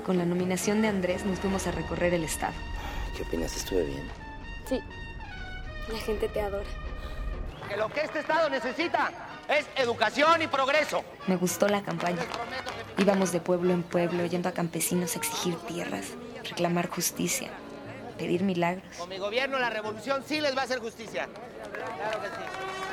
Con la nominación de Andrés nos fuimos a recorrer el estado. ¿Qué opinas? ¿Estuve bien? Sí, la gente te adora. Que lo que este estado necesita es educación y progreso. Me gustó la campaña. Íbamos de pueblo en pueblo, yendo a campesinos a exigir tierras, reclamar justicia, pedir milagros. Con mi gobierno la revolución sí les va a hacer justicia. Claro que sí.